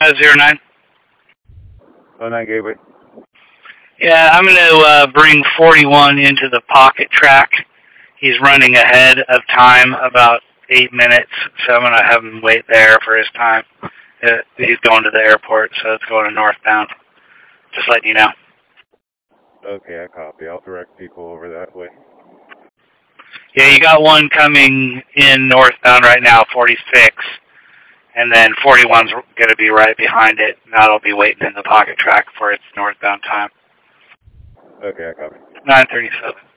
09. 09 Gateway. Yeah, I'm going to bring 41 into the pocket track. He's running ahead of time about 8 minutes, so I'm going to have him wait there for his time. He's going to the airport, so it's going to northbound. Just letting you know. Okay, I copy. I'll direct people over that way. Yeah, you got one coming in northbound right now, 46, and then 41's going to be right behind it. That'll be waiting in the pocket track for its northbound time. Okay, I copy. 9:37.